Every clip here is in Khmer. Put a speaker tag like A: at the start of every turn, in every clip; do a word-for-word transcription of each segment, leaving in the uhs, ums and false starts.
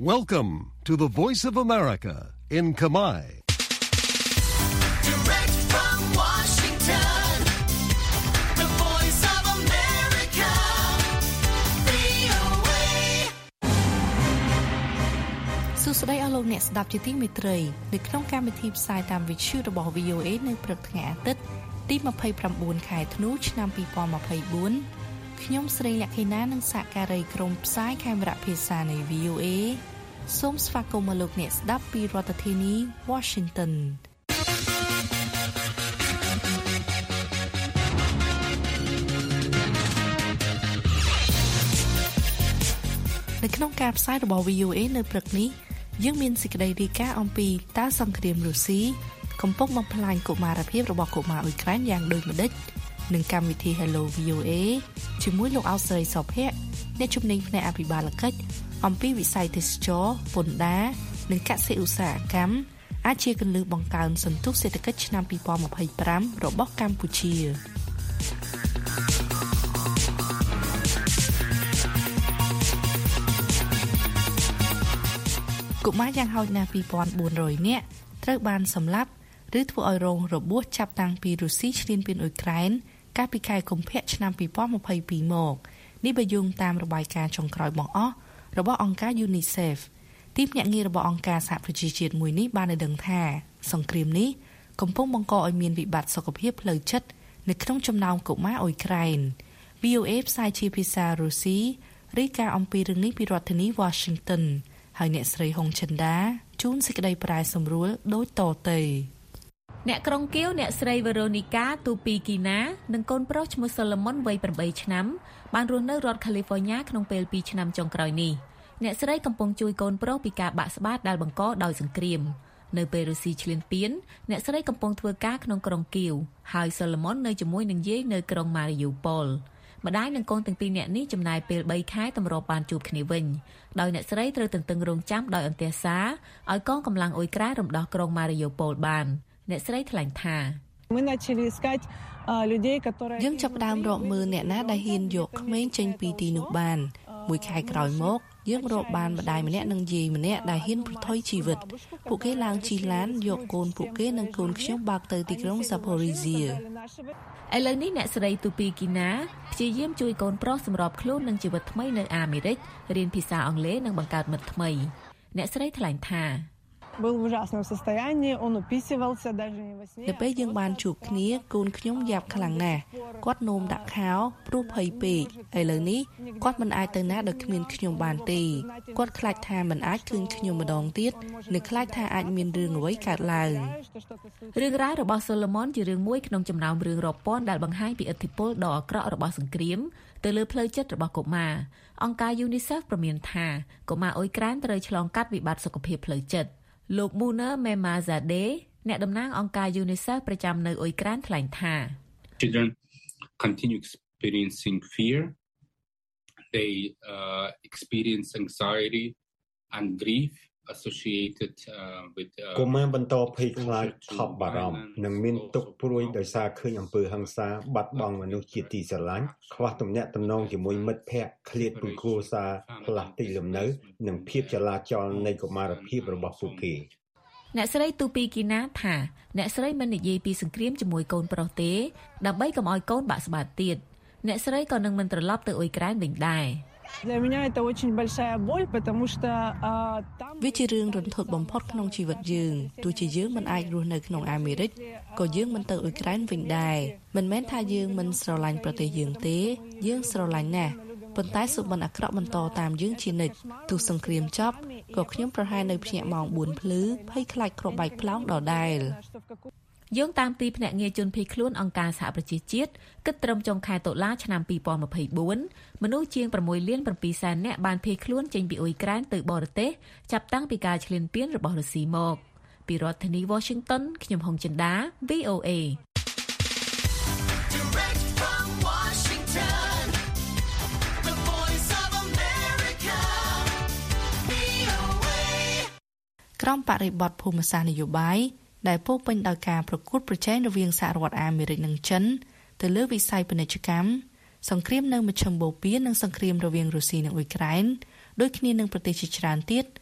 A: Welcome to the Voice of America in Khmer.
B: Direct from Washington, the Voice of America, វី អូ เอ
C: សួស្តីអស់លោកអ្នកស្ដាប់ជាទីមេត្រីនៅក្នុងកម្មវិធីផ្សាយតាមវិទ្យុរបស់ វី អូ เอ នៅព្រឹកថ្ងៃអាទិត្យទីยี่สิบเก้าខែធ្នូឆ្នាំยี่สิบยี่สิบสี่ខ្ញុំស្រីលក្ខិណានិងសហការីក្រុមផ្សាយខេមរៈភាសានៃ វី អូ เอ សូមស្វាគមន៍មកលោកអ្នកស្ដាប់ពីរដ្ឋធានី Washington នៅក្នុងការផ្សាយរបស់ វី អូ เอ នៅព្រឹកនេះយើងមានសេចក្តីរាយការណ៍អំពីតើសង្គ្រាមរុស្ស៊ីកំពុងបំផ្លាញកុមារភាពរបស់កុមារអ៊ុយក្រែនយ៉ាងដូចម្តេចនឹងកម្មវិធី Hello វី អូ เอ ជាមួយលោកអោស្រីសុភ័ក្រអ្នកជំនាញផ្នែកអភិបាលកិច្ចអំពីវិស័យទេសចរណ៍ពន្ធដារនិងកសិឧស្សាហកម្មអាចជាគន្លឹះបង្កើនសន្ទុះសេដ្ឋកិច្ចឆ្នាំยี่สิบยี่สิบห้าរបស់កម្ពុជាកុមារយ៉ាងហោចណាស់two thousand four hundredនាក់ត្រូវបានសម្លាប់ឬធ្វើឲ្យរងរបួសចាប់តាំងពីរុស្ស៊ីឈ្លានពានអ៊ុយក្រែនកាលពីខែកុម្ភៈឆ្នាំยี่สิบยี่สิบtwoមកនេះបើយោងតាមរបាយការណ៍ចុងក្រោយបង្អស់របស់អង្គការ UNICEF ទីភ្នាក់ងាររបស់អង្គការសហប្រជាជាតិមួយនេះបានឲ្យដឹងថាសង្គ្រាមនេះកំពុងបង្កឲ្យមានវិបត្តិសុខភាពផ្លូវចិត្តនៅក្នុងចំណោមកុមារអ៊ុយក្រែន វី អូ เอ ផ្សាយជាភាសារុស្ស៊ីរាយការណ៍អំពីរឿងនេះពីរដ្ឋធានី Washington ហើយអ្នកស្រីហុងចិនដាជូនសេចក្តីប្រែសម្រួលដូចតទៅ
D: អ្នកក្រុងគៀវអ្នកស្រីវេរ៉ូនីកាទូពីគីណានិងកូនប្រុសឈ្មោះសូឡូមុនវ័យeightឆ្នាំបានរស់នៅរដ្ឋកាលីហ្វ័រញ៉ាក្នុងពេលtwoឆ្នាំចុងក្រោយនេះអ្នកស្រីកំពុងជួយកូនប្រុសពីការបាក់ស្បាតដែលបង្កដោយសង្គ្រាមនៅពេលរុស្ស៊ីឈ្លានពានអ្នកស្រីកំពុងធ្វើការក្នុងក្រុងគៀវហើយសូឡូមុននៅជាមួយនឹងយាយនៅក្រុងម៉ារីយូប៉ូលម្ដាយនិងកូនទាំងពីរនាក់នេះចំណាយពេលthreeខែតម្រាប់បានជួបគ្នាវិញដោយអ្នកស្រីត្រូវទន្ទឹងរង់ចាំដោយអន្ទះសារឲ្យកងកម្លាំងអ៊ុយក្រែនរំដោះក្រុងម៉ារីយូប៉ូលបានអ្នកស្រីថ្លែងថា
C: យើងចាប់ផ្ដើមរកមើលអ្នកណាដែលហ៊ានយកក្មេងចេញពីទីនោះបានមួយខែក្រោយមកយើងរកបានម្ដាយម្នាក់និងយាយម្នាក់ដែលហ៊ានប្រថុយជីវិតពួកគេឡើងជិះឡានយកកូនពួកគេនិងកូនខ្ញុំបើកទៅទីក្រុង Zaporizhzhia
D: ឥឡូវនេះអ្នកស្រីទូពីគីណាព្យាយាមជួយកូនប្រុសសម្របខ្លួននឹងជីវិតថ្មីនៅអាមេរិករៀនភាសាអង់គ្លេសនិងបង្កើតមិត្តថ្មីអ្នកស្រីថ្លែងថា
C: នៅពេលយើងបានជួបគ្នាកូនខ្ញុំយ៉ាប់ខ្លាំងណាស់គាត់នោមដាក់ខោព្រោះភ័យពេកឥឡូវនេះគាត់មិនអាចទៅណាដោយគ្មានខ្ញុំបានទេគាត់ខ្លាចថាមិនអាចឃើញខ្ញុំម្ដងទៀតនិងខ្លាចថាអាចមានរឿងអ្វីកើតឡើង
D: រឿងរ៉ាវរបស់សូឡូមុនជារឿងមួយក្នុងចំណោមរឿងរាប់ពាន់ដែលបង្ហាញពីឥទ្ធិពលដ៏អាក្រក់របស់សង្គ្រាមទៅលើផ្លូវចិត្តរបស់កុមារអង្គការ UNICEF ប្រមានថាកុមារអ៊ុយក្រែនត្រូវឆ្លងកាត់វិបត្តិសុខភាពផ្លូវចិត្តលោក Muna Memazadeh អ្នកតំណាងអង្គការ UNICEF ប្រចាំនៅអ៊ុយក្រែនថ្លែងថា
E: Children continue experiencing fear. They uh, experience anxiety and grief associated uh, with
F: កុមារបន្តភ័យខ្លាចថប់បារម្ភនិងមានទុក្ខព្រួយដោយសារឃើញអំពើហិង្សាបាត់បង់មនុស្សជាទីស្រឡាញ់ខ្វះទំនាក់ទំនងជាមួយមិត្តភ័ក្តិឃ្លាតពីគ្រួសារផ្លាស់ទីលំនៅនិងភាពចលាចលនៃកុមារភាពរបស់ពួកគេ
D: អ្នកស្រីទូពីគីណាថាអ្នកស្រីមិននិយាយពីសង្គ្រាមជាមួយកូនប្រុសទេដើម្បីកុំឲ្យកូនបាក់ស្បាតទៀតអ្នកស្រីក៏នឹងមិនត្រឡប់ទៅអ៊ុយក្រែនវិញដែរ
C: វាជារឿងរន្ធត់បំផុតក្នុងជីវិតយើងទោះជាយើងមិនអាចរស់នៅក្នុងអាមេរិកក៏យើងមិនទៅអ៊ុយក្រែនវិញដែរមិនមែនថាយើងមិនស្រឡាញ់ប្រទេសយើងទេយើងស្រឡាញ់ណាស់ប៉ុន្តែសុបិនអាក្រក់បន្តតាមយើងជានិច្ចទោះសង្គ្រាមចប់ក៏ខ្ញុំប្រហែលនៅភ្នាក់ម៉ោងfourភ្លឺភ័យខ្លាចគ្រាប់បែកផ្លោងដដែល
D: យោងតាមទីភ្នាក់ងារជនភៀសខ្លួនអង្គការសហប្រជាជាតិគិតត្រឹមចុងខែតុលាឆ្នាំยี่สิบยี่สิบfourមនុស្សជាងsixលានsevenសែននាក់បានភៀសខ្លួនចេញពីអ៊ុយក្រែនទៅបរទេសចាប់តាំងពីការឈ្លានពានរបស់រុស្ស៊ីមកពីរដ្ឋធានី Washington ខ្ញុំហុងចិន្តា វី អូ เอ
B: Direct from Washington, the Voice of America, វី អូ เอ
C: ក្រមបរិបទភូមិសាស្ត្រនយោបាយដែលពោពេញដោយការប្រកួតប្រជែងរវាងសហរដ្ឋអាមេរិកនិងចិនទៅលើវិស័យពាណិជ្ជកម្មសង្គ្រាមនៅមជ្ឈមបូព៌ានិងសង្គ្រាមរវាងរុស្ស៊ីនិងអ៊ុយក្រែនដូចគ្នានឹងប្រទេសជាច្រើនទៀត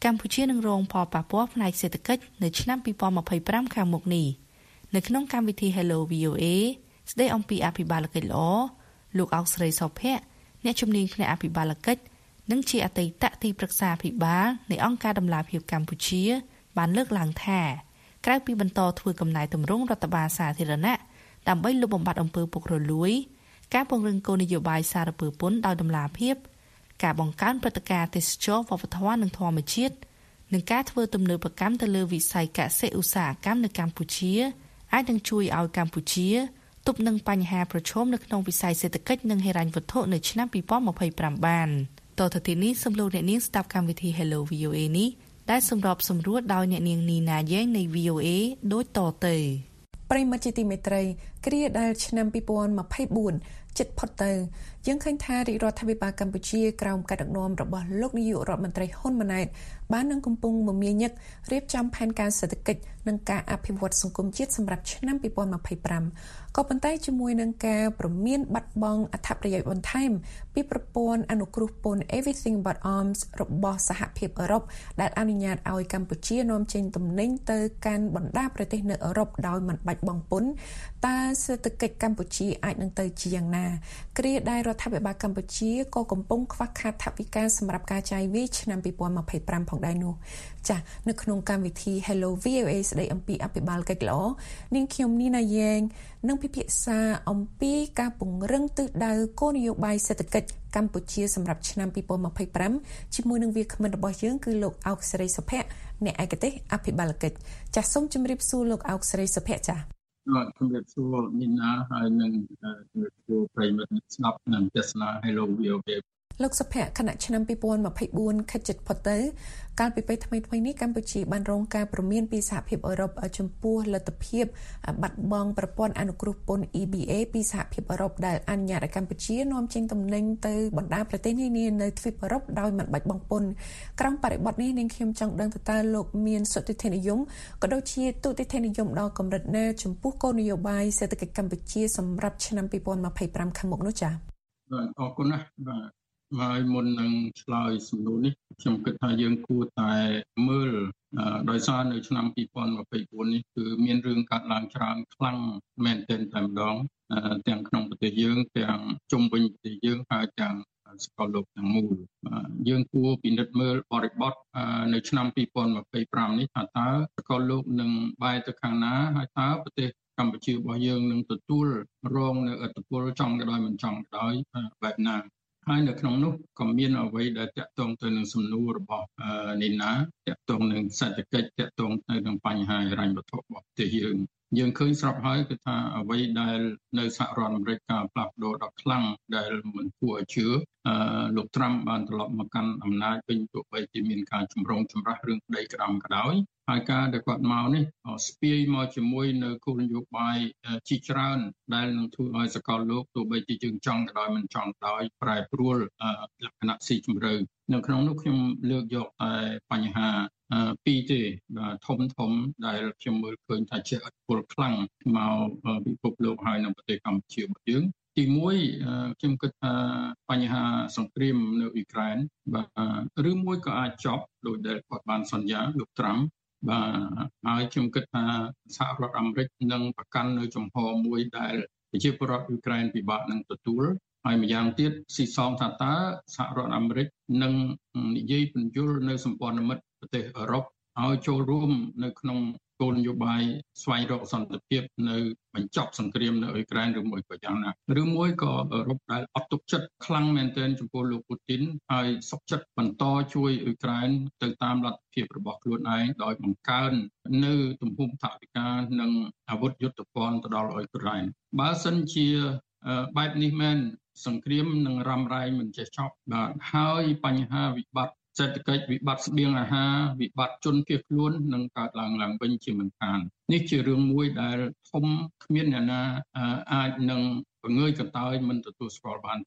C: កម្ពុជានឹងរងផលប៉ះពាល់ផ្នែកសេដ្ឋកិច្ចនៅឆ្នាំពីរពាន់ម្ភៃប្រាំខាងមុខនេះនៅក្នុងកម្មវិធី Hello វី អូ เอ ស្ដីអំពីអភិបាលកិច្ចល្អលោកអោកស្រីសុភ័ក្រអ្នកជំនាញផ្នែកអភិបាលកិច្ចនិងជាអតីតទីប្រឹក្សាអភិបាលនៃអង្គការដំឡាភិបកម្ពុជាបានលើកឡើងថាក្រៅពីបន្តធ្វើកំណែទម្រង់រដ្ឋបាលសាធារណៈដើម្បីលុបបំបាត់អំពើពុករលួយការពង្រឹងគោលនយោបាយសារពើពន្ធដោយដំឡាភិបការបង្កើនព្រឹត្តិការណ៍ទេសចរណ៍វប្បធម៌និងធម្មជាតិនិងការធ្វើទំនើបកម្មទៅលើវិស័យកសិឧស្សាហកម្មនៅកម្ពុជាអាចនឹងជួយឲ្យកម្ពុជាទប់នឹងបញ្ហាប្រឈមនៅក្នុងវិស័យសេដ្ឋកិច្ចនិងហិរញ្ញវត្ថុនៅឆ្នាំពីរពាន់ម្ភៃប្រាំបានតទៅទីនេះសូមលោកអ្នកនាងស្ដាប់កម្មវិធី Hello វី អូ เอ នេះដែលសម្របសម្រួលដោយអ្នកនាងនីណាយ៉េងនៃ វី អូ เอ ដូចតទៅ
G: ប្រិមត្តជាទីមេត្រីគ្រាដែលឆ្នាំពីរពាន់ម្ភៃបួនជិតផុតទៅយើងឃើញថារាជរដ្ឋាភិបាលកម្ពុជាក្រោមការដឹកនាំរបស់លោកនាយករដ្ឋមន្ត្រីហ៊ុនម៉ាណែតបាននឹងកំពុងមមាញឹករៀបចំផែនការសេដ្ឋកិច្ចនិងការអភិវឌ្ឍសង្គមជាតិសម្រាប់ឆ្នាំពីរពាន់ម្ភៃប្រាំក៏ប៉ុន្តែជាមួយនឹងការប្រមានបាត់បង់អត្ថប្រយោជន៍បន្ថែមពីប្រព័ន្ធអនុគ្រោះពន្ធ Everything But Arms របស់សហភាពអឺរ៉ុបដែលអនុញ្ញាតឲ្យកម្ពុជានាំចេញទំនិញទៅកាន់បណ្ដាប្រទេសនៅអឺរ៉ុបដោយមិនបាច់បង់ពន្ធតើសេដ្ឋកិច្ចកម្ពុជាអាចនឹងទៅជាយ៉ាងណាគ្រាដែលរដ្ឋាភិបាលកម្ពុជាក៏កំពុងខ្វះខាតថវិកាសម្រាប់ការចាយវាយឆ្នាំពីរពាន់ម្ភៃប្រាំផងដែរនោះចា៎នៅក្នុងកម្មវិធី Hello វី អូ เอ ស្ដីអំពីអភិបាលកិច្ចល្អនាងខ្ញុំនីណាយ៉េងនឹងពិភាក្សាអំពីការពង្រឹងទិសដៅគោលនយោបាយសេដ្ឋកិច្ចកម្ពុជាសម្រាប់ឆ្នាំពីរពាន់ម្ភៃប្រាំជាមួយនឹងវាគ្មិនរបស់យើងគឺលោកអោកសេរីសុភ័ក្រអ្នកឯកទេសអភិបាលកិច្ចចាសសូមជម្រាបសួរលោកអោកសេរីសុភ័ក្រចាស
H: បាទជំរាបសួរនីណាហើយនឹងជំរាបសួរប្រិយមិត្តស្ដាប់និងទស្សនា Hello វី អូ เอ
G: លោកសុភ័ក្រគណៈឆ្នាំពីរពាន់ម្ភៃបួនខិតជិតផុតទៅកាលពីពេលថ្មីៗនេះកម្ពុជាបានរងការព្រមានពីសហភាពអឺរ៉ុបចំពោះលទ្ធភាពបាត់បង់ប្រព័ន្ធអនុគ្រោះពន្ធ អ៊ី ប៊ី เอ ពីសហភាពអឺរ៉ុបដែលអនុញ្ញាតឲ្យកម្ពុជានាំចេញទំនិញទៅបណ្ដាប្រទេសនានានៅទ្វីបអឺរ៉ុបដោយមិនបាច់បង់ពន្ធក្រោមបរិបទនេះនាងខ្ញុំចង់ដឹងតើលោកមានសុទ្ធិធិនិយមក៏ដូចជាទុតិធិនិយមដល់កម្រិតណាចំពោះគោលនយោបាយសេដ្ឋកិច្ចកម្ពុជាសម្រាប់ឆ្នាំពីរពាន់ម្ភៃប្រាំខាងមុខនោះចា៎
H: បាទអរគុណណាស់បាទហើយមុននឹងឆ្លើយសំណួរនេះខ្ញុំគិតថាយើងគួរតែមើលដោយសារនៅឆ្នាំពីរពាន់ម្ភៃបួននេះគឺមានរឿងកាត់ឡើងច្រើនខ្លាំងមែនទែនតែម្ដងទាំងក្នុងប្រទេសយើងទាំងជុំវិញប្រទេសយើងហើយទាំងសកលលោកទាំងមូលយើងគួរពិនិត្យមើលបរិបទនៅឆ្នាំពីរពាន់ម្ភៃប្រាំនេះថាតើសកលលោកនឹងបែរទៅខាងណាហើយតើប្រទេសកម្ពុជារបស់យើងនឹងទទួលរងនៅឥទ្ធិពលចង់ក៏ដោយមិនចង់ក៏ដោយបែបណាហើយនៅក្នុងនោះក៏មានអ្វីដែលតាក់ទងទៅនឹងសំណួររបស់នីណាតាក់ទងនឹងសេដ្ឋកិច្ចតាក់ទងទៅនឹងបញ្ហាហិរញ្ញវត្ថុរបស់ប្រទេសយើងយើងឃើញស្រាប់ហើយគឺថាអ្វីដែលនៅសហរដ្ឋអាមេរិកការផ្លាស់ប្ដូរដ៏ខ្លាំងដែលមិនគួរឲ្យជឿលោកត្រាំបានត្រឡប់មកកាន់អំណាចវិញទោះបីជាមានការជំរងចម្រាស់រឿងក្តីក្តាំក៏ដោយហើយការដែលគាត់មកនេះស្ពាយមកជាមួយនៅគោលនយោបាយជាច្រើនដែលនឹងធ្វើឲ្យសកលលោកទោះបីជាយើងចង់ក៏ដោយមិនចង់ក៏ដោយប្រែប្រួលលក្ខណៈស៊ីជម្រៅនៅក្នុងនោះខ្ញុំលើកយកតែបញ្ហាពីរទេបាទធំធំដែលខ្ញុំមើលឃើញថាជាឥទ្ធិពលខ្លាំងមកពិភពលោកហើយនៅប្រទេសកម្ពុជារបស់យើងទីមួយខ្ញុំគិតថាបញ្ហាសង្គ្រាមនៅអ៊ុយក្រែនបាទឬមួយក៏អាចចប់ដោយដែលគាត់បានសន្យាលោកត្រាំបាទហើយខ្ញុំគិតថាសហរដ្ឋអាមេរិកនឹងប្រកាន់នៅចំហមួយដែលប្រជាពលរដ្ឋអ៊ុយក្រែនពិបាកនឹងទទួលហើយម្យ៉ាងទៀតស៊ីសងថាតើសហរដ្ឋអាមេរិកនឹងនិយាយពន្យល់នៅសម្ព័ន្ធមិត្តប្រទេសអឺរ៉ុបឲ្យចូលរួមនៅក្នុងគោលនយោបាយស្វែងរកសន្តិភាពនៅបញ្ចប់សង្គ្រាមនៅអ៊ុយក្រែនឬមួយក៏យ៉ាងណាឬមួយក៏អឺរ៉ុបដែលអត់ទុកចិត្តខ្លាំងមែនទែនចំពោះលោកពូទីនហើយសុខចិត្តបន្តជួយអ៊ុយក្រែនទៅតាមលទ្ធភាពរបស់ខ្លួនឯងដោយបង្កើននៅទំហំថវិកានិងអាវុធយុទ្ធភ័ណ្ឌទៅដល់អ៊ុយក្រែនបើសិនជាបែបនេះមែនសង្គ្រាមនឹងរ៉ាំរ៉ៃមិនចេះចប់បាទហើយបញ្ហាវិបត្តិសេដ្ឋកិច្ចវិបត្តិស្បៀងអាហារវិបត្តិជនភៀសខ្លួននឹងកើតឡើងឡើងវិញជាមិនខាននេះជារឿងមួយដែលធំគ្មានអ្នកណាអាចនឹងបង្ងើយកន្តើយមិនទទួលស្គាល់បានទេ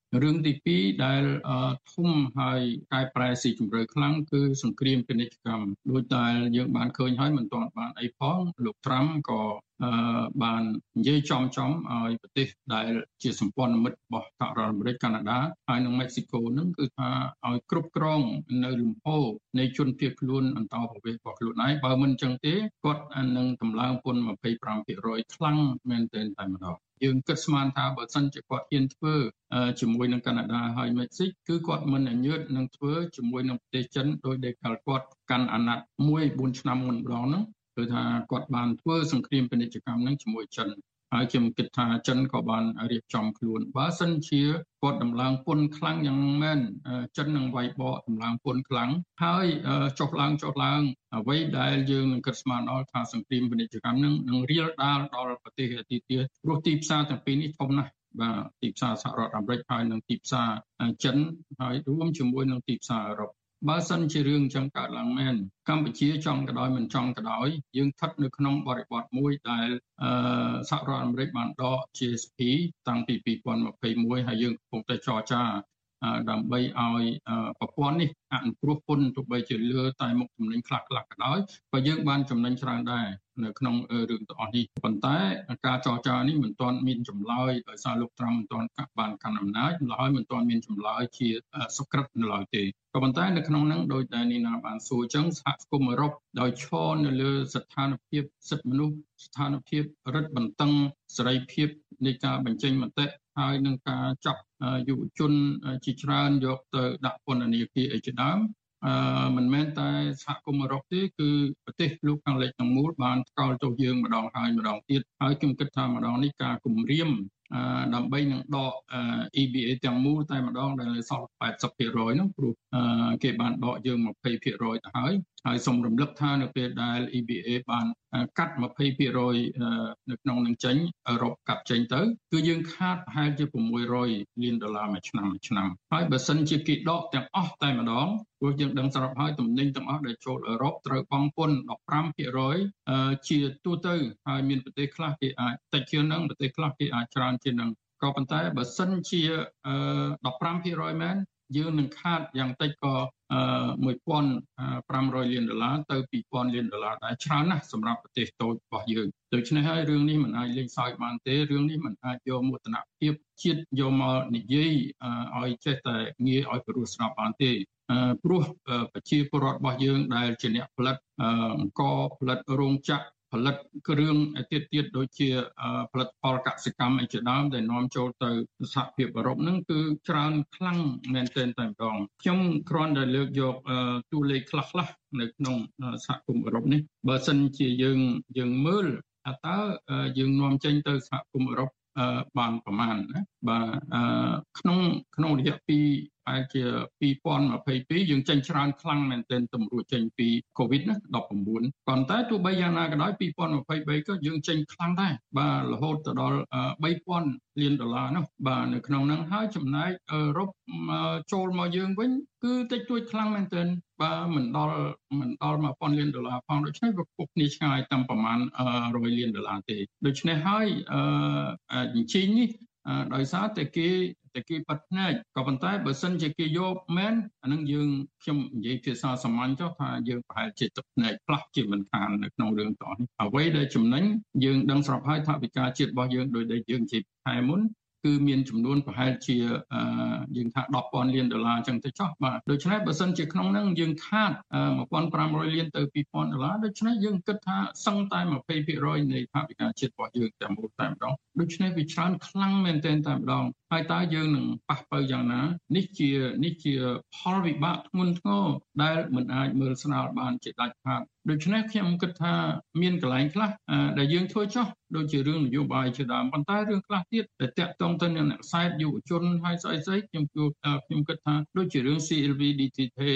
H: រឿងទីពីរដែលធំហើយកែប្រែស៊ីជម្រៅខ្លាំងគឺសង្គ្រាមពាណិជ្ជកម្មដូចដែលយើងបានឃើញហើយមិនទាន់បានអីផងលោកត្រាំក៏បាននិយាយចំចំឲ្យប្រទេសដែលជាសម្ព័ន្ធមិត្តរបស់សហរដ្ឋអាមេរិកកាណាដាហើយនិងមិចស៊ីកូនឹងគឺថាឲ្យគ្រប់គ្រងនៅលំហូរនៃជនភៀសខ្លួនអន្តោប្រវេសន៍របស់ខ្លួនឯងបើមិនចឹងទេគាត់នឹងតម្លើងពន្ធ ยี่สิบห้าเปอร์เซ็นต์ ខ្លាំងមែនទែនតែម្ដងយើងគិតស្មានថាបើសិនជាគាត់ហ៊ានធ្វើជាមួយនឹងកាណាដាហើយមិចស៊ីកគឺគាត់មិនអញ្ញើតនឹងធ្វើជាមួយនឹងប្រទេសចិនដោយដែលគាត់កាន់អាណត្តិមួយ បួនឆ្នាំមុនម្ដងហ្នឹងគឺថាគាត់បានធ្វើសង្គ្រាមពាណិជ្ជកម្មនឹងជាមួយចិនហើយខ្ញុំគិតថាចិនក៏បានរៀបចំខ្លួនបើសិនជាគាត់ដំឡើងពន្ធខ្លាំងយ៉ាងមែនចិននឹងវាយបកដំឡើងពន្ធខ្លាំងហើយចុះឡើងចុះឡើងអ្វីដែលយើងនឹងគិតស្មានដល់ថាសង្គ្រាមពាណិជ្ជកម្មនឹងនឹងរៀលដាលដល់ប្រទេសទីទៀតព្រោះទីផ្សារទាំងពីរនេះធំណាស់បាទទីផ្សារសហរដ្ឋអាមេរិកហើយនិងទីផ្សារចិនហើយរួមជាមួយនឹងទីផ្សារអឺរ៉ុបបើសិនជារឿងចឹងកើតឡើងមែនកម្ពុជាចង់ក៏ដោយមិនចង់ក៏ដោយយើងស្ថិតនៅក្នុងបរិបទមួយដែលសហរដ្ឋអាមេរិកបានដក G S P តាំងពីពីរពាន់ยี่สิบเอ็ดហើយយើងកំពុងតែចរចាដើម្បីឲ្យប្រព័ន្ធនេះអនុគ្រោះពន្ធទោះបីជាលើតែមុខចំណេញខ្លះៗក៏ដោយក៏យើងបានចំណេញច្រើនដែរនៅក្នុងរឿងទាំងអស់នេះប៉ុន្តែការចរចានេះមិនទាន់មានចម្លើយដោយសារលោកត្រាំមិនទាន់បានកាន់អំណាចហើយមិនទាន់មានចម្លើយជាសុក្រិតនៅឡើយទេក៏ប៉ុន្តែនៅក្នុងហ្នឹងដោយតែនីណាបានសួរអញ្ចឹងសហគមន៍អឺរ៉ុបដោយឈរនៅលើស្ថានភាពសិទ្ធិមនុស្សស្ថានភាពរឹតបន្តឹងសេរីភាពនៃការបញ្ចេញមតិហើយនឹងការចាប់យុវជនជាច្រើនយកទៅដាក់ពន្ធនាគារអីជាដើមអឺមិនមែនតែសហគមន៍អឺរ៉ុបទេគឺប្រទេសលោកខាងលិចទាំងមូលបានថ្កោលទោសយើងម្ដងហើយម្ដងទៀតហើយខ្ញុំគិតថាម្ដងនេះការគម្រាមដើម្បីនឹងដក E B A ទាំងមូលតែម្ដងដែលសល់ แปดสิบเปอร์เซ็นต์ នោះព្រោះគេបានដកយើង ยี่สิบเปอร์เซ็นต์ ទៅហើយហើយសូមរំលឹកថានៅពេលដែល E B A បានកាត់ ยี่สิบเปอร์เซ็นต์ នៅក្នុងនឹងចេញអឺរ៉ុបកាត់ចេញទៅគឺយើងខាតប្រហែលជាหกร้อยលានដុល្លារមួយឆ្នាំមួយឆ្នាំហើយបើសិនជាគេដកទាំងអស់តែម្ដងព្រោះយើងដឹងស្រាប់ហើយទំនិញទាំងអស់ដែលចូលអឺរ៉ុបត្រូវបង់ពន្ធ 십오เปอร์เซ็นต์ ជាទូទៅហើយមានប្រទេសខ្លះគេអាចតិចជាងហ្នឹងប្រទេសខ្លះគេអាចច្រើនជាងហ្នឹងក៏ប៉ុន្តែបើសិនជា 십오เปอร์เซ็นต์ មែនយើងនឹងខាតយ៉ាងតិចក៏ một nghìn năm trămលានដុល្លារទៅ ពីរពាន់លានដុល្លារដែរច្រើនណាស់សម្រាប់ប្រទេសតូចរបស់យើងដូច្នេះហើយរឿងនេះមិនអាចលេងសើចបានទេរឿងនេះមិនអាចយកមោទនភាពជាតិយកមកនិយាយឲ្យចេះតែងាយឲ្យព្រោះស្ដាប់បានទេព្រោះប្រជាពលរដ្ឋរបស់យើងដែលជាអ្នកផលិតអង្គផលិតរោងចក្រផលិតគ្រឿងទៀតទៀតដូចជាផលិតផលកសិកម្មអីជាដើមដែលនាំចូលទៅសហភាពអឺរ៉ុបហ្នឹងគឺច្រើនខ្លាំងមែនទែនតែម្ដងខ្ញុំគ្រាន់តែលើកយកតួលេខខ្លះៗនៅក្នុងសហគមន៍អឺរ៉ុបនេះបើសិនជាយើងយើងមើលតើយើងនាំចេញទៅសហគមន៍អឺរ៉ុបបានប្រមាណណាបាទក្នុងក្នុងរយៈពីអាចជាពីរពាន់ยี่สิบเอ็ดយើងចេញច្រើនខ្លាំងមែនទែនទម្រួចចេញពី COVID ណា ដប់ប្រាំបួន ប៉ុន្តែទោះបីយ៉ាងណាក៏ដោយពីរពាន់ยี่สิบสามក៏យើងចេញខ្លាំងដែរបាទរហូតទៅដល់បីពាន់លានដុល្លារនោះបាទនៅក្នុងហ្នឹងហើយចំណែកអឺរ៉ុបចូលមកយើងវិញគឺតិចតួចខ្លាំងមែនទែនបាទមិនដល់មិនដល់một nghìnលានដុល្លារផងដូច្នេះវាពុកគ្នាឆ្ងាយតាមប្រមាណmột trămលានដុល្លារទេដូច្នេះហើយអឺអញ្ជិញនេះដោយសារតែគេតែគេបាត់ភ្នែកក៏ប៉ុន្តែបើសិនជាគេយកមែនអានឹងយើងខ្ញុំនិយាយភាសាសាមញ្ញចុះថាយើងប្រហែលជាទឹកភ្នែកផ្លាស់ជាមិនខាននៅក្នុងរឿងតនេះអ្វីដែលចំណេញយើងដឹងស្រាប់ហើយថាវិការជាតិរបស់យើងដោយដែលយើងជាខែមុនគឺមានចំនួនប្រហែលជាយើងថាដប់ពាន់លានដុល្លារអញ្ចឹងទៅចុះបាទដូច្នេះបើសិនជាក្នុងហ្នឹងយើងខាតmột nghìn năm trămលានទៅពីរពាន់ដុល្លារដូច្នេះយើងគិតថាសឹងតែยี่สิบเปอร์เซ็นต์ នៃថវិកាជាតិរបស់យើងតែមួយតែម្ដងដូច្នេះវាច្រើនខ្លាំងមែនទែនតែម្ដងហើយតើយើងនឹងប៉ះបើយ៉ាងណានេះជានេះជាផលវិបាកធ្ងន់ធ្ងរដែលមិនអាចមើលស្រាលបានជាដាច់ខាតដូច្នេះខ្ញុំគិតថាមានកន្លែងខ្លះដែលយើងធ្វើចោះដូចជារឿងនយោបាយជាដើមប៉ុន្តែរឿងខ្លះទៀតដែលតាក់ទងទៅនឹងអ្នកខ្សែយុវជនហើយស្អីស្អីខ្ញុំគិតខ្ញុំគិតថាដូចជារឿង C L V D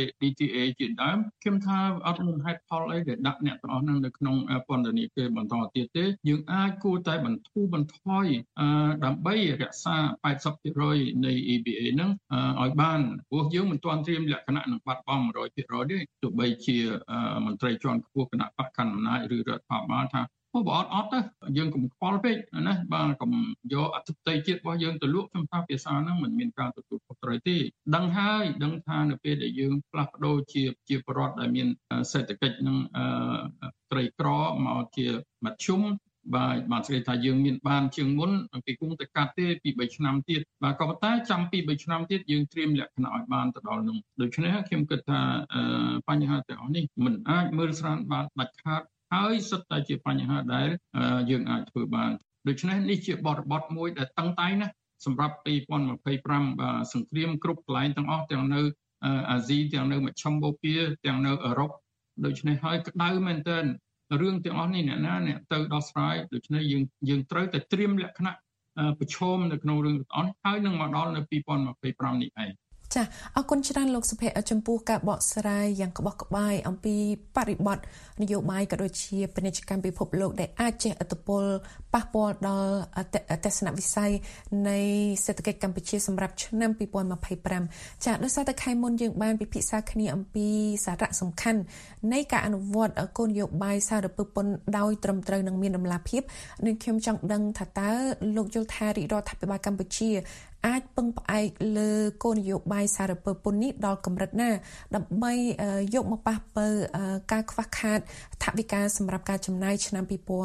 H: T A ជាដើមខ្ញុំថាអត់មានហេតុផលអីដែលដាក់អ្នកទាំងអស់ហ្នឹងនៅក្នុងពន្ធនាគារបន្តទៀតទេយើងអាចគួរតែបន្ធូរបន្ថយដើម្បីរក្សា แปดสิบเปอร์เซ็นต์ នៃ E B A ហ្នឹងឲ្យបានព្រោះយើងមិនទាន់ត្រៀមលក្ខណៈនឹងបាត់បង់một trămเปอร์เซ็นต์ ទេទោះបីជាមន្ត្រីជាន់ខ្ពស់គណៈបកកណ្ដាលអំណាចឬរដ្ឋាភិបាលថាបើអត់អត់ទៅយើងកុំខ្វល់ពេកណាបាទកុំយកអធិបតេយ្យជាតិរបស់យើងទៅលក់ខ្ញុំថាភាសាហ្នឹងមិនមានការទទួលខុសត្រូវទេដឹងហើយដឹងថានៅពេលដែលយើងផ្លាស់ប្ដូរជាជាប្រវត្តិដែលមានសេដ្ឋកិច្ចនឹងក្រីក្រមកជាមធ្យមបាទបាទស្រីថាយើងមានបានជាងមុនពីគង់តែកាត់ទេពី3ឆ្នាំទៀតបាទក៏ប៉ុន្តែចាំពី3ឆ្នាំទៀតយើងត្រៀមលក្ខណៈឲ្យបានទៅដល់នោះដូច្នេះខ្ញុំគិតថាបញ្ហាទាំងអស់នេះមិនអាចមើលស្រានបានដាច់ខាតហើយសុទ្ធតែជាបញ្ហាដែលយើងអាចធ្វើបានដូច្នេះនេះជាបទបទមួយដែលតឹងតែងណាសម្រាប់2025បាទសង្គ្រាមគ្រប់កន្លែងទាំងអស់ទាំងនៅអាស៊ីទាំងនៅមជ្ឈមបូព៌ាទាំងនៅអឺរ៉ុបដូច្នេះហើយក្តៅមែនទែនរឿងទាំងអស់នេះអ្នកណាអ្នកទៅដោះស្រាយដូច្នេះយើងយើងត្រូវតែត្រៀមលក្ខណៈប្រឈមនៅក្នុងរឿងទាំងអស់នេះហើយនឹងមកដល់នៅ2025នេះឯង
G: ចាអរគុណច្រើនលោកសុភ័ក្រចំពោះការបកស្រាយយ៉ាងក្បោះក្បាយអំពីបរិបទនយោបាយក៏ដូចជាពាណិជ្ជកម្មពិភពលោកដែលអាចជះឥទ្ធិពលប៉ះពាល់ដល់ទស្សនវិស័យនៃសេដ្ឋកិច្ចកម្ពុជាសម្រាប់ឆ្នាំ2025ចាដោយសារតែខែមុនយើងបានពិភាក្សាគ្នាអំពីសារៈសំខាន់នៃការអនុវត្តគោលនយោបាយសារពើពន្ធដោយត្រឹមត្រូវនិងមានតម្លាភាពនិងខ្ញុំចង់ដឹងថាតើលោកយល់ថារាជរដ្ឋាភិបាលកម្ពុជាអាចពឹងផ្អែកលើគោលនយោបាយសារពើពន្ធនេះដល់កម្រិតណាដើម្បីយកមកប៉ះប៉ូវការខ្វះខាតថវិកាសម្រាប់ការចំណាយឆ្នាំ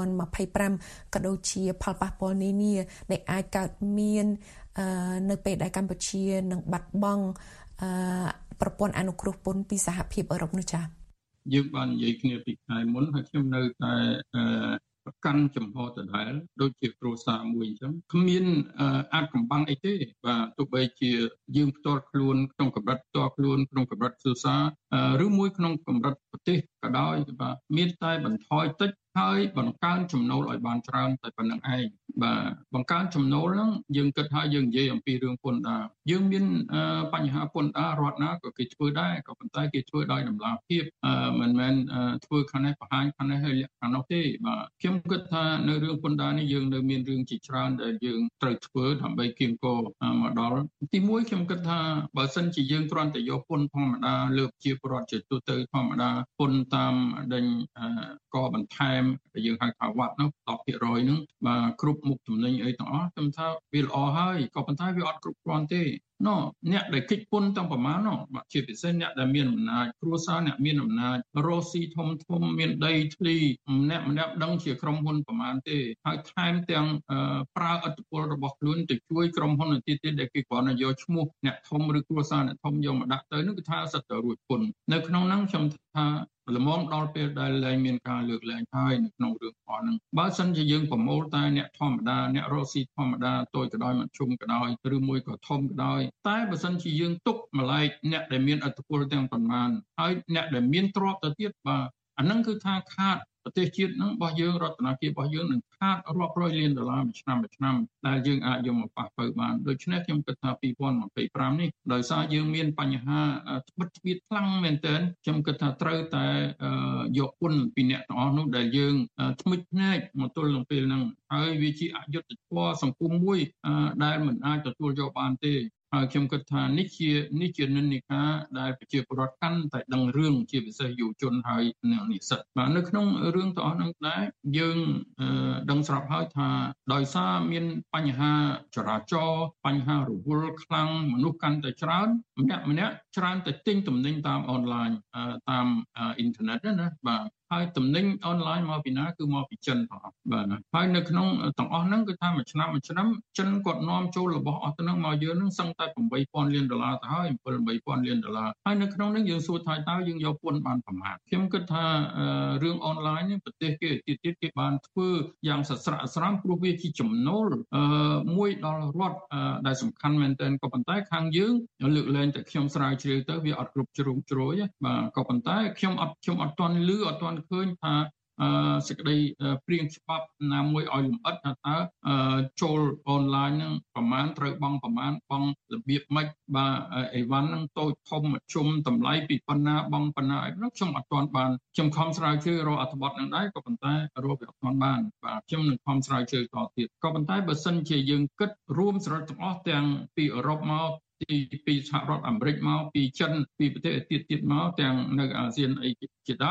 G: 2025ក៏ដូចជាផលប៉ះពាល់នានាដែលអាចកើតមាននៅពេលដែលកម្ពុជានឹងបាត់បង់ប្រព័ន្ធអនុគ្រោះពន្ធពីសហភាពអឺរ៉ុបនោះចា៎
H: យើងបាននិយាយគ្នាពីខែមុនហើយខ្ញុំនៅតែប្រកាន់ចំហដដែលដូចជាគ្រួសារមួយអញ្ចឹងគ្មានអាចកំបាំងអីទេបាទទោះបីជាយើងផ្ទាល់ខ្លួនក្នុងកម្រិតផ្ទាល់ខ្លួនក្នុងកម្រិតគ្រួសារឬមួយក្នុងកម្រិតប្រទេសក៏ដោយបាទមានតែបន្ថយតិចហើយបង្កើនចំណូលឲ្យបានច្រើនតែប៉ុណ្្នឹងឯងបាទបង្កើនចំណូលហ្នឹងយើងគិតថាយើងនិយាយអំពីរឿងពន្ធដារយើងមានបញ្ហាពន្ធដាររដ្ឋណាក៏គេធ្វើដែរក៏ប៉ុន្តែគេធ្វើដោយតម្លាភាពមិនមែនធ្វើខាងនេះបង្ហាញខាងនេះហើយលាក់ខាងនោះទេបាទខ្ញុំគិតថានៅរឿងពន្ធដារនេះយើងនៅមានរឿងជាច្រើនដែលយើងត្រូវធ្វើដើម្បីគៀងគរមកដល់ទីមួយខ្ញុំគិតថាបើសិនជាយើងគ្រាន់តែយកពន្ធធម្មតាលើកជាប្រវត្តិជាទូទៅធម្មតាពន្ធតាមដេញកបន្ថែមដែលយើងហៅថាវត្តនោះ ដប់ភាគរយ ហ្នឹងបាទគ្រប់មុខទំនិញអីទាំងអស់ខ្ញុំថាវាល្អហើយក៏ប៉ុន្តែវាអត់គ្រប់គ្រាន់ទេណ៎អ្នកដែលគិតពន្ធទាំងប្រមាណណ៎បាទជាពិសេសអ្នកដែលមានអំណាចគ្រួសារអ្នកមានអំណាចរស់ស៊ីធំធំមានដីធ្លីម្នាក់ម្នាក់ដឹងជាក្រុមហ៊ុនប្រមាណទេហើយថែមទាំងប្រើឥទ្ធិពលរបស់ខ្លួនទៅជួយក្រុមហ៊ុនទៀតទៀតដែលគេគ្រាន់តែយកឈ្មោះអ្នកធំឬគ្រួសារអ្នកធំយកមកដាក់ទៅនោះគឺថាសិតតែរួចពន្ធនៅក្នុងហ្នឹងខ្ញុំថាល្មមដល់ពេលដែលលែងមានការលើកលែងហើយនៅក្នុងរឿងអស់ហ្នឹងបើសិនជាយើងប្រមូលតែអ្នកធម្មតាអ្នករស់ស៊ីធម្មតាតូចក៏ដោយមធ្យមក៏ដោយឬមួយក៏ធំក៏ដោយតែបើសិនជាយើងទុកម្លែកអ្នកដែលមានឥទ្ធិពលទាំងប៉ុន្មានហើយអ្នកដែលមានទ្រព្យទៅទៀតបាទអាហ្នឹងគឺថាខាតប្រទេសជាតិហ្នឹងរបស់យើងរដ្ឋាភិបាលរបស់យើងនឹងខាតរាប់រយលានដុល្លារមួយឆ្នាំមួយឆ្នាំដែលយើងអាចយកមកប៉ះប៉ូវបានដូច្នេះខ្ញុំគិតថា2025នេះដោយសារយើងមានបញ្ហាត្បិតត្បៀតខ្លាំងមែនទែនខ្ញុំគិតថាត្រូវតែយកពន្ធពីអ្នកទាំងអស់នោះដែលយើងថ្មិចភ្នែកមកទល់នឹងពេលហ្នឹងហើយវាជាអយុត្តិធម៌សង្គមមួយដែលមិនអាចទទួលយកបានទេហើយខ្ញុំគិតថានេះជានេះជានិន្នាការដែលប្រជាពលរដ្ឋកាន់តែដឹងរឿងជាពិសេសយុវជនហើយនិងនិស្សិតបាទនៅក្នុងរឿងទាំងអស់នោះដែរយើងដឹងស្រាប់ហើយថាដោយសារមានបញ្ហាចរាចរណ៍បញ្ហារវល់ខ្លាំងមនុស្សកាន់តែច្រើនម្នាក់ម្នាក់ច្រើនតែទិញទំនិញតាមអនឡាញតាមអ៊ីនធឺណិតណាបាទហើយទំនិញអនឡាញមកពីណាគឺមកពីចិនទាំងអស់បាទហើយនៅក្នុងទាំងអស់ហ្នឹងគឺថាមួយឆ្នាំមួយឆ្នាំចិនគាត់នាំចូលរបស់អស់ទៅហ្នឹងមកយើងហ្នឹងសឹងតែeight thousandលានដុល្លារទៅហើយseven thousandលានដុល្លារហើយនៅក្នុងហ្នឹងយើងសួរថាតើយើងយកពន្ធបានប្រមាណខ្ញុំគិតថារឿងអនឡាញនេះប្រទេសគេទៀតទៀតគេបានធ្វើយ៉ាងសស្រាក់ស្រាំព្រោះវាជាចំណូលមួយដល់រដ្ឋដែលសំខាន់មែនទែនក៏ប៉ុន្តែខាងយើងលើកលែងតែខ្ញុំស្រាវជ្រាវទៅវាអត់គ្រប់ជ្រុងជ្រោយបាទក៏ប៉ុន្តែខ្ញុំអត់ខ្ញុំអត់ទាន់ឮអត់ទាន់ឃើញថាសេចក្តីព្រៀងច្បាប់ណាមួយឲ្យលម្អិតថាតើចូលអនឡាញហ្នឹងប្រមាណត្រូវបង់ប្រមាណបង់របៀបម៉េចបាទអីវ៉ាន់ហ្នឹងតូចធំមធ្យមតម្លៃពីប៉ុណ្ណាបង់ប៉ុណ្ណាអីហ្នឹងខ្ញុំអត់ទាន់បានខ្ញុំខំស្រាវជ្រាវរកអត្ថបទហ្នឹងដែរក៏ប៉ុន្តែរកវាអត់ទាន់បានបាទខ្ញុំនឹងខំស្រាវជ្រាវតទៀតក៏ប៉ុន្តែបើសិនជាយើងគិតរួមសរុបទាំងអស់ទាំងពីអឺរ៉ុបមកពីពីសហរដ្ឋអាមេរិកមកពីចិនពីប្រទេសទៀតទៀតមកទាំងនៅអាស៊ានអីជាដើម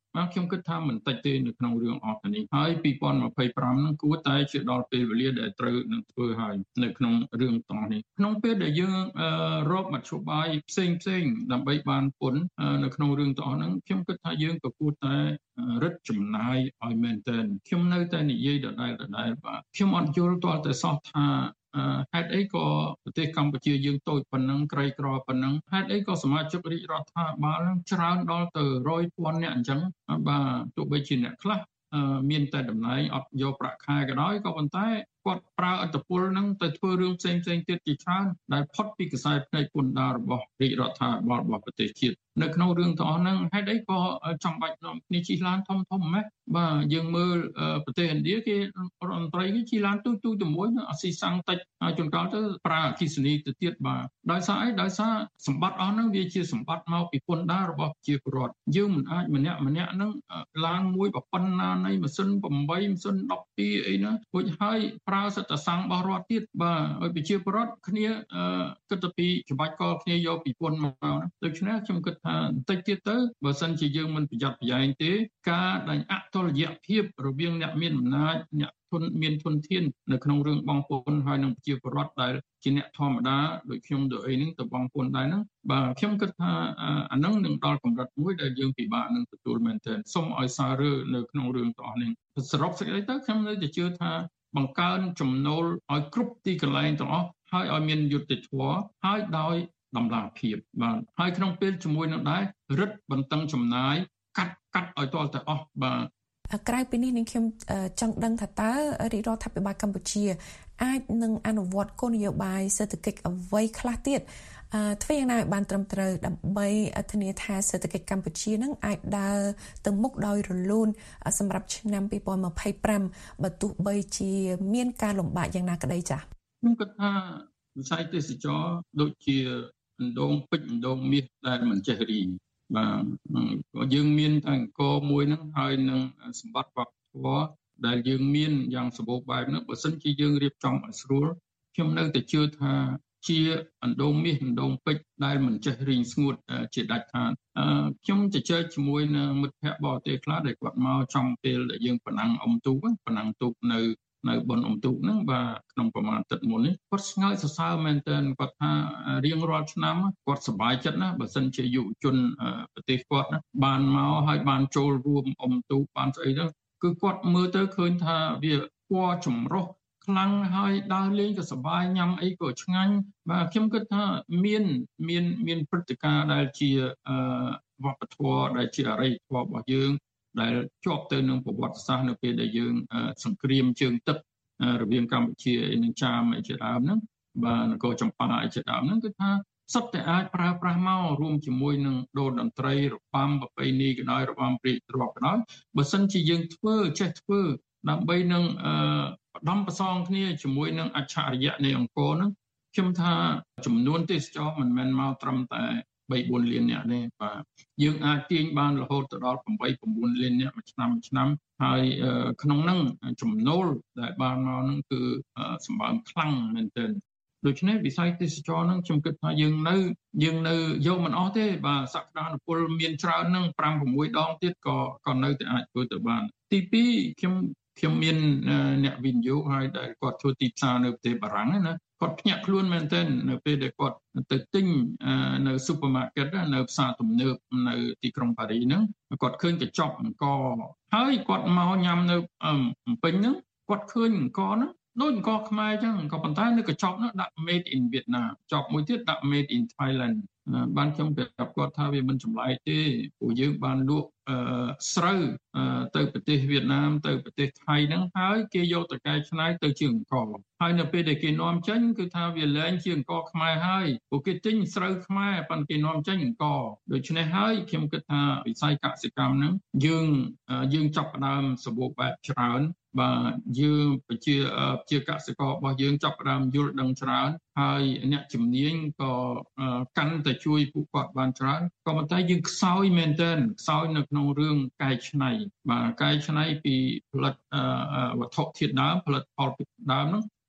H: បាទខ្ញុំគិតថាមិនតិចទេនៅក្នុងរឿងអស់នេះហើយពីរពាន់ម្ភៃប្រាំហ្នឹងគួរតែជាដល់ពេលវេលាដែលត្រូវនឹងធ្វើហើយនៅក្នុងរឿងតោះនេះក្នុងពេលដែលយើងរកមធ្យោបាយផ្សេងផ្សេងដើម្បីបានពន្ធនៅក្នុងរឿងតោះហ្នឹងខ្ញុំគិតថាយើងក៏គួរតែរឹតចំណាយឲ្យមែនទែនខ្ញុំនៅតែនិយាយដដែលដដែលបាទខ្ញុំអត់យល់ទាល់តែសោះថាហេតុអីក៏ប្រទេសកម្ពុជាយើងតូចប៉ុណ្ណឹងក្រីក្រប៉ុណ្ណឹងហេតុអីក៏សមាជិករាជរដ្ឋាភិបាលនឹងច្រើនដល់ទៅរយពាន់អ្នកអញ្ចឹងបាទទោះបីជាអ្នកខ្លះមានតែតំណែងអត់យកប្រាក់ខែក៏ដោយក៏ប៉ុន្តែគាត់ប្រើឥទ្ធិពលនឹងទៅធ្វើរឿងផ្សេងផ្សេងទៀតជាច្រើនដែលផុតពីខ្សែភ្នែកពន្ធដាររបស់រាជរដ្ឋាភិបាលរបស់ប្រទេសជាតិនៅក្នុងរឿងទាំងអស់ហ្នឹងហេតុអីក៏ចាំបាច់នាំគ្នាជិះឡានធំធំម៉េចបាទយើងមើលប្រទេសឥណ្ឌាគេរដ្ឋមន្ត្រីគេជិះឡានទូទូទៅមួយអស៊ីសាំងតិចហើយជួនកាលទៅប្រើអគ្គិសនីទៅទៀតបាទដោយសារអីដោយសារសម្បត្តិអស់ហ្នឹងវាជាសម្បត្តិមកពីពន្ធដាររបស់ប្រជាពលរដ្ឋយើងមិនអាចម្នាក់ម្នាក់ហ្នឹងឡានមួយប៉ុណ្ណានៃម៉ាស៊ីនeightម៉ាស៊ីនtwelveអីណារួចហើយប្រើសិទ្ធិសាំងរបស់រដ្ឋទៀតបាទឲ្យប្រជាពលរដ្ឋគ្នាគិតទៅពីច្បាច់កលគ្នាយកពីពន្ធមកណាដូច្នេះខ្ញុំគិតថាបន្តិចទៀតទៅបើសិនជាយើងមិនប្រយ័ត្នប្រយែងទេការដែលអតុល្យភាពរវាងអ្នកមានអំណាចអ្នកធនមានធនធាននៅក្នុងរឿងបងប្អូនហើយនិងប្រជាពលរដ្ឋដែលជាអ្នកធម្មតាដូចខ្ញុំទៅអីហ្នឹងទៅបងប្អូនដែរហ្នឹងបាទខ្ញុំគិតថាអាហ្នឹងនឹងដល់កម្រិតមួយដែលយើងពិបាកនឹងទទួលមែនទែនសូមឲ្យសាររើនៅក្នុងរឿងទាំងអស់នេះសរុបសេចក្តីទៅខ្ញុំនៅតែជឿថាបង្កើនចំណូលឲ្យគ្រប់ទីកន្លែងទាំងអស់ហើយឲ្យមានយុត្តិធម៌ហើយដោយតម្លាភាពបាទហើយក្នុងពេលជាមួយនឹងដែររឹតបន្តឹងចំណាយកាត់កាត់ឲ្យទាល់តែអស់បាទ
G: ក្រៅពីនេះនឹងខ្ញុំចង់ដឹងថាតើរាជរដ្ឋាភិបាលកម្ពុជាអាចនឹងអនុវត្តគោលនយោបាយសេដ្ឋកិច្ចអ្វីខ្លះទៀតធ្វើយ៉ាងណាឲ្យបានត្រឹមត្រូវដើម្បីធានាថាសេដ្ឋកិច្ចកម្ពុជានឹងអាចដើរទៅមុខដោយរលូនសម្រាប់ឆ្នាំtwenty twenty-fiveបើទោះបីជាមានការលំបាកយ៉ាងណាក្តីចា៎
H: ខ្ញុំគិតថាវិស័យទេសចរដូចជាអណ្ដូងពេជ្រអណ្ដូងមាសដែលមិនចេះរីបាទក៏យើងមានតែអង្គរមួយហ្នឹងហើយនឹងសម្បត្តិវប្បធម៌ដែលយើងមានយ៉ាងសម្បូរបែបហ្នឹងបើសិនជាយើងរៀបចំឲ្យស្រួលខ្ញុំនៅតែជឿថាជាអណ្ដូងមាសអណ្ដូងពេជ្រដែលមិនចេះរីងស្ងួតជាដាច់ខាតខ្ញុំជជែកជាមួយនឹងមិត្តភ័ក្តិបរទេសខ្លះដែលគាត់មកចំពេលដែលយើងប្រណាំងអុំទូកប្រណាំងទូកនៅនៅបនអុំទូកហ្នឹងបាទក្នុងប្រមាណទឹកមុននេះគាត់ស្ងើចសរសើរមែនទែនគាត់ថារៀងរាល់ឆ្នាំគាត់សប្បាយចិត្តណាបើសិនជាយុវជនប្រទេសគាត់ណាបានមកហើយបានចូលរួមអុំទូកបានស្អីទៅគឺគាត់មើលទៅឃើញថាវាពណ៌ចម្រុះខ្លាំងហើយដើរលេងក៏សប្បាយញ៉ាំអីក៏ឆ្ងាញ់បាទខ្ញុំគិតថាមានមានមានព្រឹត្តិការណ៍ដែលជាវប្បធម៌ដែលជាអរិយធម៌របស់យើងដែលជាប់ទៅនឹងប្រវត្តិសាស្ត្រនៅពេលដែលយើងសង្គ្រាមជើងទឹករវាងកម្ពុជានិងចាមឯជាដើមហ្នឹងបាទនគរចម្ប៉ាឯជាដើមហ្នឹងគឺថាសុទ្ធតែអាចប្រើប្រាស់មករួមជាមួយនឹងដូនតន្ត្រីរបាំប្រពៃណីក៏ដោយរបាំព្រាយទ្រព្យក៏ដោយបើសិនជាយើងធ្វើចេះធ្វើដើម្បីនឹងផ្ដំប្រសងគ្នាជាមួយនឹងអច្ឆរិយៈនៃអង្គរហ្នឹងខ្ញុំថាចំនួនទេសចរមិនមែនមកត្រឹមតែthree fourលានអ្នកទេបាទយើងអាចទាញបានរហូតទៅដល់eight nineលានអ្នកមួយឆ្នាំមួយឆ្នាំហើយក្នុងហ្នឹងចំណូលដែលបានមកហ្នឹងគឺសម្បើមខ្លាំងមែនទែនដូច្នេះវិស័យទេសចរហ្នឹងខ្ញុំគិតថាយើងនៅយើងនៅយកមិនអស់ទេបាទសក្តានុពលមានច្រើនហ្នឹងfive sixដងទៀតក៏ក៏នៅតែអាចធ្វើទៅបានទីtwoខ្ញុំខ្ញុំមានអ្នកវិនិយោគហើយដែលគាត់ធ្វើទីផ្សារនៅប្រទេសបារាំងណាគាត់ភ្ញាក់ខ្លួនមែនទែននៅពេលដែលគាត់ទៅទិញនៅ supermarket នៅផ្សារទំនើបនៅទីក្រុងប៉ារីសហ្នឹងគាត់ឃើញកញ្ចប់អង្គរហើយគាត់មកញ៉ាំនៅភ្នំពេញហ្នឹងគាត់ឃើញអង្គរហ្នឹងដូចអង្គរខ្មែរអញ្ចឹងក៏ប៉ុន្តែនៅកញ្ចប់នោះដាក់ made in Vietnam ចប់មួយទៀតដាក់ made in Thailand បានខ្ញុំប្រាប់គាត់ថាវាមិនចម្លែកទេព្រោះយើងបានលក់ស្រូវទៅប្រទេសវៀតណាមទៅប្រទេសថៃហ្នឹងហើយគេយកទៅកែច្នៃទៅជាអង្គរហើយនៅពេលដែលគេនាំចេញគឺថាវាលែងជាអង្គរខ្មែរហើយព្រោះគេទិញស្រូវខ្មែរប៉ុន្តែគេនាំចេញអង្គរដូច្នេះហើយខ្ញុំគិតថាវិស័យកសិកម្មហ្នឹងយើងយើងចាប់ផ្ដើមសម្បូរបែបច្រើនបាទយើងប្រជាជាកសិកររបស់យើងចាប់ផ្ដើមយល់ដឹងច្រើនហើយអ្នកជំនាញក៏កាន់តែជួយពួកគាត់បានច្រើនក៏ប៉ុន្តែយើងខ្សោយមែនទែនខ្សោយនៅក្នុងរឿងកែច្នៃបាទកែច្នៃពីផលិតវត្ថុធាតុដើមផលិតផលពីដើមហ្នឹង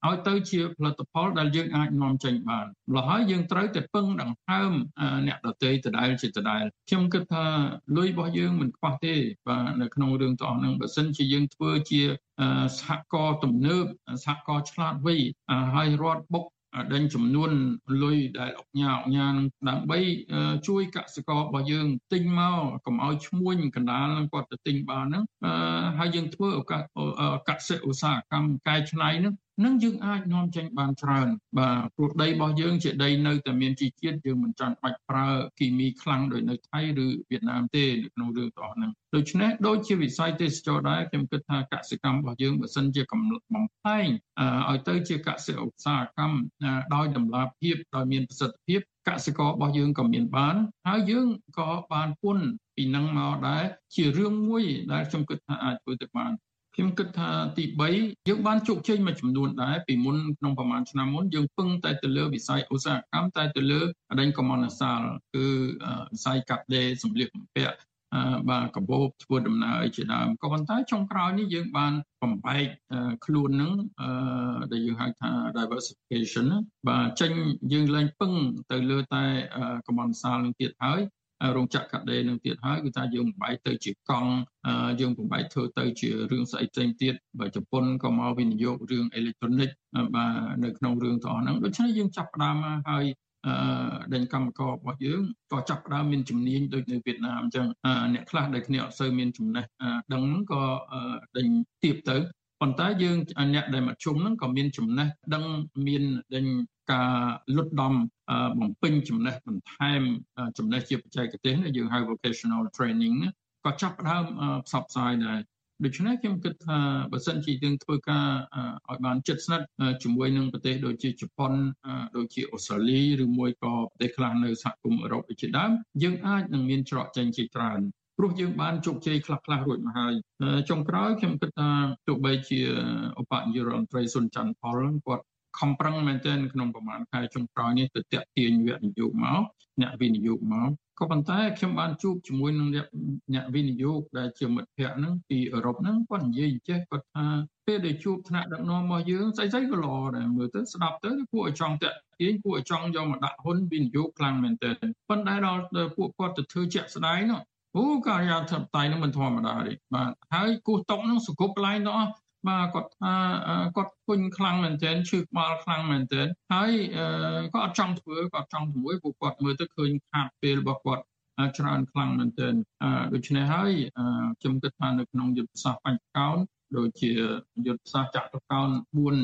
H: ឲ្យទៅជាផលិតផលដែលយើងអាចនាំចេញបានម្ល៉េះហើយយើងត្រូវតែពឹងដង្ហើមអ្នកដទៃដដែលជាដដែលខ្ញុំគិតថាលុយរបស់យើងមិនខ្វះទេបាទនៅក្នុងរឿងទាំងអស់ហ្នឹងបើសិនជាយើងធ្វើជាសហករណ៍ទំនើបសហករណ៍ឆ្លាតវៃហើយរដ្ឋបុកដេញចំនួនលុយដែលអុកញ៉ាអុកញ៉ានឹងដើម្បីជួយកសិកររបស់យើងទិញមកកុំឲ្យឈ្មួញកណ្ដាលនឹងគាត់ទៅទិញបានហ្នឹងហើយយើងធ្វើឱកាសកសិឧស្សាហកម្មកែច្នៃហ្នឹងនឹងយើងអាចនាំចេញបានច្រើនបាទព្រោះដីរបស់យើងជាដីនៅតែមានជីជាតិយើងមិនចាំបាច់ប្រើគីមីខ្លាំងដូចនៅថៃឬវៀតណាមទេនៅក្នុងរឿងទាំងអស់ហ្នឹងដូច្នេះដូចជាវិស័យទេសចរណ៍ដែរខ្ញុំគិតថាកសិកម្មរបស់យើងបើសិនជាកំបំផ្លែងឲ្យទៅជាកសិឧស្សាហកម្មដោយតម្លាភាពដោយមានប្រសិទ្ធភាពកសិកររបស់យើងក៏មានបានហើយយើងក៏បានពន្ធពីនឹងមកដែរជារឿងមួយដែលខ្ញុំគិតថាអាចធ្វើទៅបានខ្ញុំគិតថាទី3យើងបានជោគជ័យមួយចំនួនដែរពីមុនក្នុងប្រហែលឆ្នាំមុនយើងពឹងតែទៅលើវិស័យឧស្សាហកម្មតែទៅលើអដេញកំមនសាលគឺវិស័យកាត់ដេរសម្លៀកបំពាក់បាទកាបូបធ្វើដំណើរអីជាដើមក៏ប៉ុន្តែចុងក្រោយនេះយើងបានបំបែកខ្លួននឹងដែលយើងហៅថា diversification បាទចេញយើងលែងពឹងទៅលើតែកំមនសាលនឹងទៀតហើយរោងចក្រកាត់ដេរនឹងទៀតហើយគឺថាយើងបំបែកទៅជាកង់យើងបំបែកធ្វើទៅជារឿងស្អីផ្សេងទៀតបើជប៉ុនក៏មកវិនិយោគរឿងអេឡិចត្រូនិកបាទនៅក្នុងរឿងទាំងអស់ហ្នឹងដូច្នេះយើងចាប់ផ្ដើមមកហើយអឺដេញកម្មកររបស់យើងក៏ចាប់ផ្ដើមមានជំនាញដូចនៅវៀតណាមអញ្ចឹងអ្នកខ្លះដែលគ្នាអត់សូវមានចំណេះដឹងហ្នឹងក៏ដេញទៀបទៅប៉ុន្តែយើងអ្នកដែលមកជុំហ្នឹងក៏មានចំណេះដឹងមានដេញការលុតដំបំពេញចំណេះបន្ថែមចំណេះជាបច្ចេកទេសយើងហៅ vocational training ក៏ចាប់ផ្ដើមផ្សព្វផ្សាយដែរដូច្នេះខ្ញុំគិតថាបើសិនជាយើងធ្វើការឲ្យបានជិតស្និទ្ធជាមួយនឹងប្រទេសដូចជាជប៉ុនដូចជាអូស្ត្រាលីឬមួយក៏ប្រទេសខ្លះនៅសហគមន៍អឺរ៉ុបជាដើមយើងអាចនឹងមានច្រកចេញជាច្រើនព្រោះយើងបានជោគជ័យខ្លះៗរួចមកហើយចុងក្រោយខ្ញុំគិតថាទោះបីជាឧបនាយករដ្ឋមន្ត្រីសុនច័ន្ទផលគាត់ខំប្រឹងមែនទែនក្នុងប្រមាណខែចុងក្រោយនេះទៅតាក់ទាញវិនិយោគមកអ្នកវិនិយោគមកក៏ប៉ុន្តែខ្ញុំបានជួបជាមួយនឹងអ្នកអ្នកវិនិយោគដែលជាមិត្តភ័ក្តិហ្នឹងពីអឺរ៉ុបហ្នឹងគាត់និយាយចេះគាត់ថាពេលដែលជួបថ្នាក់ដឹកនាំរបស់យើងស្អីស្អីក៏ល្អដែរមើលទៅស្ដាប់ទៅគួរឲ្យចង់តាក់ទាញគួរឲ្យចង់យកមកដាក់ហ៊ុនវិនិយោគខ្លាំងមែនទែនប៉ុន្តែដល់ពួកគាត់ទៅធ្វើជាក់ស្ដែងនោះអូការិយាធិបតេយ្យហ្នឹងមិនធម្មតាទេបាទហើយគោះតុកហ្នឹងសង្កប់កន្លែងទាំងអស់បាទគាត់ថាគាត់ពេញខ្លាំងមែនទែនឈឺក្បាលខ្លាំងមែនទែនហើយគាត់អត់ចង់ធ្វើគាត់ចង់ជាមួយពួកគាត់មើលទៅឃើញខាតពេលរបស់គាត់ច្រើនខ្លាំងមែនទែនដូច្នេះហើយខ្ញុំគិតថានៅក្នុងយុទ្ធសាស្ត្របញ្ចកោណដូចជាយុទ្ធសាស្ត្រចក្រកោណ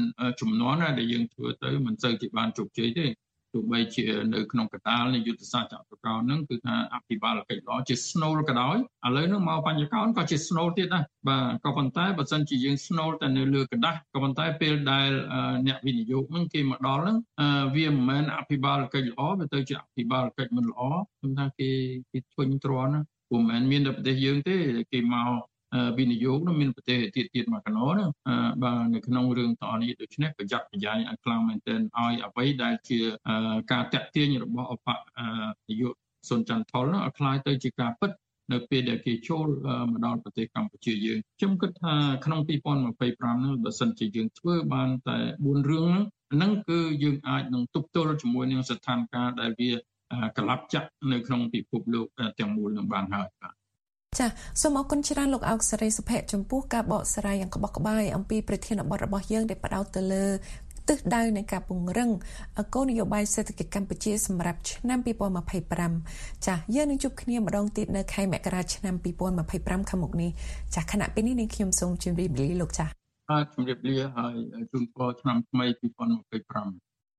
H: 4ជំនាន់ដែលយើងធ្វើទៅមិនសូវជាបានជោគជ័យទេទោះបីជានៅក្នុងកណ្ដាលនៃយុទ្ធសាស្ត្រចក្រកោណហ្នឹងគឺថាអភិបាលកិច្ចល្អជា snowball ក៏ដោយឥឡូវហ្នឹងមកបញ្ចកោណក៏ជា snowball ទៀតដែរបាទក៏ប៉ុន្តែបើសិនជាយើង snowball តែនៅលើกระดาษក៏ប៉ុន្តែពេលដែលអ្នកវិនិយោគហ្នឹងគេមកដល់ហ្នឹងវាមិនមែនអភិបាលកិច្ចល្អវាទៅជាអភិបាលកិច្ចមិនល្អខ្ញុំថាគេគេធុញទ្រាន់ណាព្រោះមិនមែនមានតែប្រទេសយើងទេគេមកវិនិយោគនោះមានប្រទេសទៀតទៀតមកកណោណាបាទនៅក្នុងរឿងតនេះដូច្នេះប្រយ័ត្នប្រយែងឲ្យខ្លាំងមែនទែនឲ្យអ្វីដែលជាការតាក់ទាញរបស់ឧបនាយកសុនច័ន្ទថុលនោះឲ្យคล้ายទៅជាការពិតនៅពេលដែលគេចូលមកដល់ប្រទេសកម្ពុជាយើងខ្ញុំគិតថាក្នុងពីរពាន់ម្ភៃប្រាំនោះបើសិនជាយើងធ្វើបានតែបួនរឿងហ្នឹងគឺយើងអាចនឹងទប់ទល់ជាមួយនឹងស្ថានភាពដែលវាកលាប់ចាក់នៅក្នុងពិភពលោកទាំងមូលនឹងបានហើយបាទ
G: ចាសូមអរគុណច្រើនលោកអោកសេរីសុភ័ក្រចំពោះការបកស្រាយយ៉ាងក្បោះក្បាយអំពីប្រធានបទរបស់យើងដែលផ្ដោតទៅលើទិសដៅនៃការពង្រឹងគោលនយោបាយសេដ្ឋកិច្ចកម្ពុជាសម្រាប់ឆ្នាំពីរពាន់ម្ភៃប្រាំចាយើងនឹងជួបគ្នាម្ដងទៀតនៅខែមករាឆ្នាំពីរពាន់ម្ភៃប្រាំខាងមុខនេះចាខណៈពេលនេះនាងខ្ញុំសូមជម្រាបលាលោកចា
H: បាទជម្រាបលាហើយជូនពរឆ្នាំថ្មីពីរពាន់ម្ភៃប្រាំ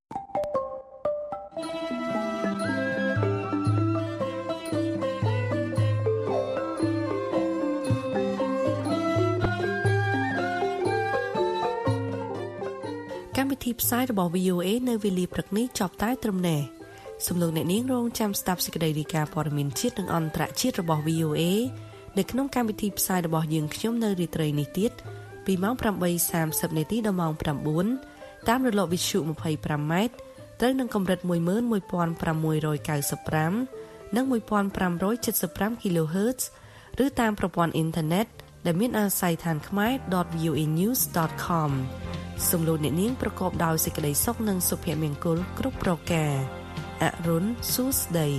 C: កម្មវិធីផ្សាយរបស់ វី អូ អេ នៅវេលាព្រឹកនេះចប់តែត្រឹមនេះសូមលោកអ្នកនាងរងចាំស្ដាប់សេចក្តីរាយការណ៍ព័ត៌មានជាតិនិងអន្តរជាតិរបស់ វី អូ អេ នៅក្នុងកម្មវិធីផ្សាយរបស់យើងខ្ញុំនៅរាត្រីនេះទៀតពីម៉ោង ប្រាំបីសាមសិប នាទីដល់ម៉ោង ប្រាំបួន តាមរលកវិទ្យុ ម្ភៃប្រាំ ម៉ែត្រត្រូវនឹងកម្រិត មួយម៉ឺនមួយពាន់ប្រាំមួយរយកៅសិបប្រាំ និង មួយពាន់ប្រាំរយចិតសិបប្រាំ kHz ឬតាមប្រព័ន្ធអ៊ីនធឺណិតដែលមានអាស័យដ្ឋានខ្មែរ ដត វី អូ អេ news ដត com សំឡេងអ្នកនាងប្រកបដោយសេចក្តីសុខនិងសុភមង្គលគ្រប់ប្រការអរុនសួស្តី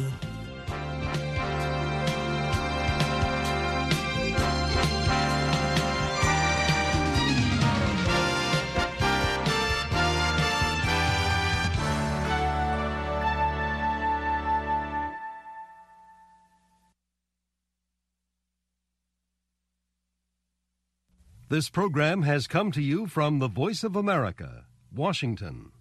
A: This program has come to you from the Voice of America, Washington.